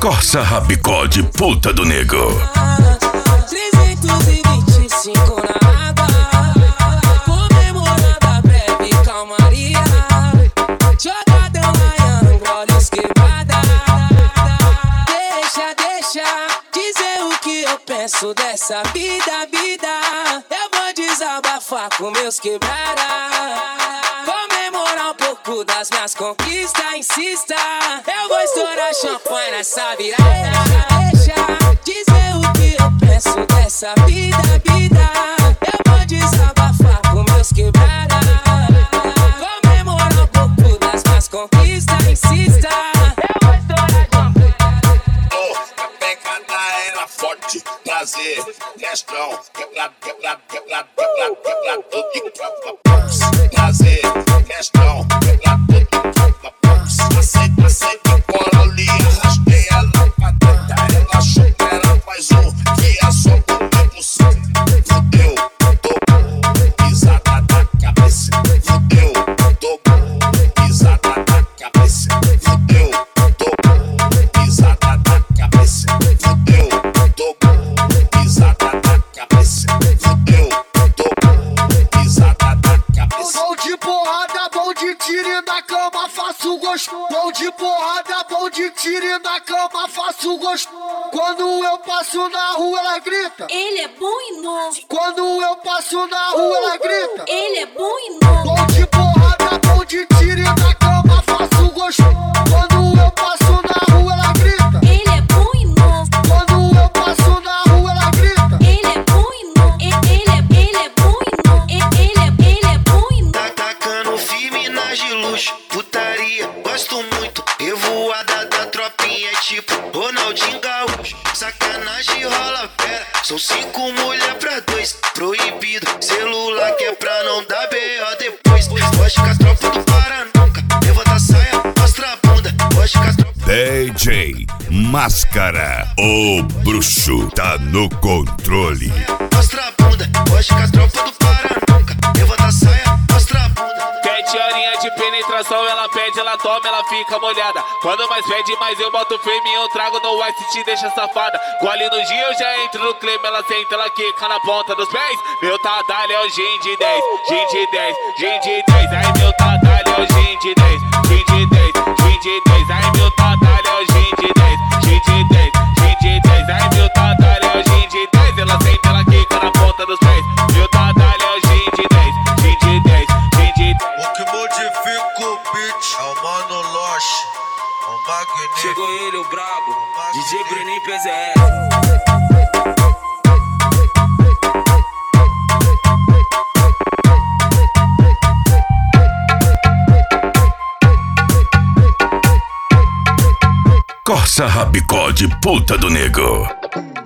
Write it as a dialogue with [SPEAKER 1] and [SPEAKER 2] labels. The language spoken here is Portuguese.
[SPEAKER 1] Corsa Rabicó de puta do nego.
[SPEAKER 2] 325 na água, comemorando a breve calmaria. Jogadão na Angola esquivada. Deixa dizer o que eu penso dessa vida. Eu vou desabafar com meus quebrada. Comemorar um pouco das minhas conquistas. Insista, eu vou estourar champanhe nessa virada. Deixa dizer o que eu penso dessa vida. Eu vou desabafar com meus quebrada. Comemorar um pouco das minhas conquistas. Insista, eu vou estourar champanhe.
[SPEAKER 3] A pegada era forte, prazer, questão, quebrado de tropa. Prazer, questão, quebrado de tropa. Aceita cola ali, arrastei ela pra dentro. Ela achou que era mais um, que é só comigo sim. Fudeu, tô pisada na cabeça. Fudeu, tô pisada na cabeça. Fudeu, tô pisada na cabeça. Fudeu, tô pisada na cabeça. Fudeu, tô pisada na cabeça.
[SPEAKER 4] Bom de porrada, bom de tiro na cama, faço gosto. Bom de porrada, bom de tiro na cama, faço gosto. Quando eu passo na rua, ela grita.
[SPEAKER 5] Ele é bom e novo.
[SPEAKER 4] Quando eu passo na rua, ela grita.
[SPEAKER 5] Ele é bom e novo.
[SPEAKER 4] Bom de porrada, bom de tiro na cama, faço gosto. Quando eu passo na rua, ela grita.
[SPEAKER 5] Ele é bom e novo.
[SPEAKER 4] Quando eu passo na rua, ela grita.
[SPEAKER 5] Ele é bom e novo. Ele é bom e novo. Ele é bom e novo.
[SPEAKER 6] Tá tacando firme nas de luxo, putaria, gosto muito. Revoada da tropinha é tipo Ronaldinho Gaúcho. Sacanagem rola fera, são 5 mulher pra 2. Proibido, celular que é pra não dar B.O. depois. Gosto com as tropas do Paranuca, levanta a saia, mostra a bunda. Gosto com as tropas
[SPEAKER 1] DJ Máscara, o bruxo tá no controle.
[SPEAKER 6] mostra a bunda. Gosto com as tropas do Paranuca, levanta a saia, mostra a bunda.
[SPEAKER 7] 7 horinhas de penetração, ela pede, ela toma, ela fica molhada. Quando mais pede, mais eu boto firme, eu trago no ice, te deixa safada. Gole no dia, eu já entro no clima, ela senta, ela quica na ponta dos pés. Meu tadalho é o gin de 10, gin de 10, gin de 10. Ai, meu tadalho é o gin de 10, gin de 10, gin de 10. Ai, meu tadalho é o gin de 10, gin de 10, gin de 10. Ai, meu tadalho é o gin de 10, ela senta, ela quica na ponta dos pés. Meu tadalho é o gin de 10, gin de 10, gin de 10.
[SPEAKER 8] O que modifica o beat é o Mano Loche, o Magnífico.
[SPEAKER 2] Chegou ele, o brabo, DJ Breninho PZR.
[SPEAKER 1] Corsa Rabicó de puta do nego.